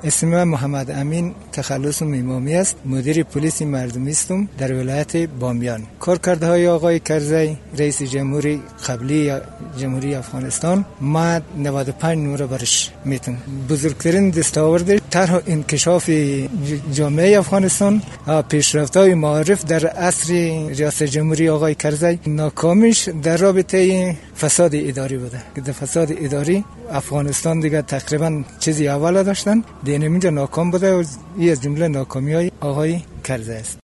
اسم من محمد امین تخلص امامی است. مدیر پلیس مردمی هستم در ولایت بامیان. کارکردهای آقای کرزی رئیس جمهوری قبلی جمهوری افغانستان ما 95 نمره برش میتونم. بزرگترین دستاورد طرح انکشاف جامعه افغانستان، پیشرفت‌های معارف در عصر ریاست جمهوری آقای کرزی، ناکامیش در رابطه فساد اداری بوده که در فساد اداری افغانستان دیگه تقریبا چیزی اول داشتن، دین اینجا ناکام بوده و این از جمله ناکامی‌های آقای کرزی است.